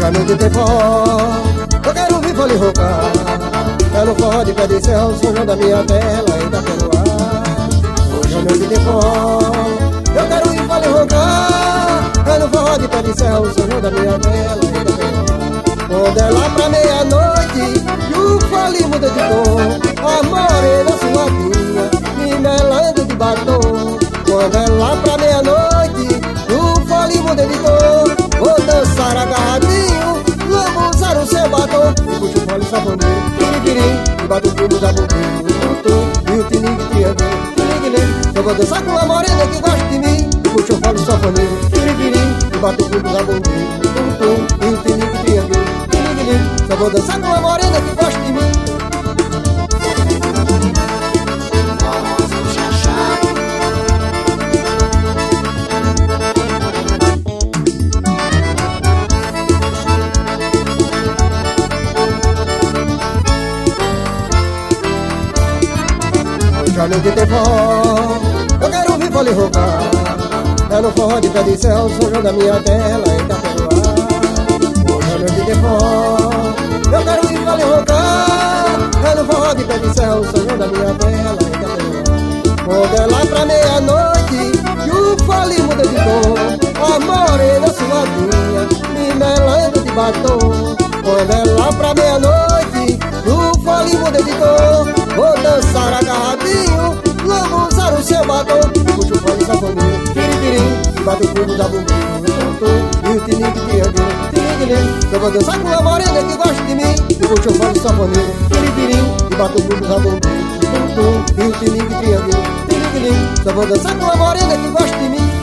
a noite tem forró, eu quero ouvir fole roncar. É no forró de pé de céu, São João da minha tela, Itaperuá. Hoje a noite tem forró, eu quero ouvir fole roncar. É no forró de pé de céu, São João da minha tela, Itaperuá. Quando é lá pra meia-noite e o fole muda de tom, a morena suadinha me melando de batom. Quando é lá pra meia-noite e o fole muda de tom, vou dançar agarradinho, lambuzar o seu batom. E puxo o fole safoneiro, tiriquirim, e bato o pulo da bombinha, e o tinique triângulo, tiriquirim. Eu vou dançar com a morena que gosta de mim. E puxo o fole safoneiro, tiriquirim, e bato o pulo da bombinha, e o tinique triângulo. Só vou dançar com a morena que gosta de mim. Hoje a noite tem forró, eu quero ouvir fole roncar. É no forró de pé de céu, São João da minha tela, Itaperuá. Hoje a noite tem forró, eu quero ouvir fole roncar. É no forró de pé de céu, São João da minha tela, Itaperuá. Quando é lá pra meia-noite e o fole muda de tom, a morena suadinha me melando de batom. Quando é lá pra meia-noite e o fole muda de tom, vou dançar agarradinho, lambuzar o seu batom. Puxo o fole safoneiro, tiriquirim, e bato o pulo da bombinha, e o tinique triângulo, tiriquirim. Eu vou dançar com a morena que gosta de mim. E puxo o fole safoneiro, tiriquirim, e bato o pulo da bombinha, e o tinique triângulo, tiriquirim. Só vou dançar com a morena que gosta de mim.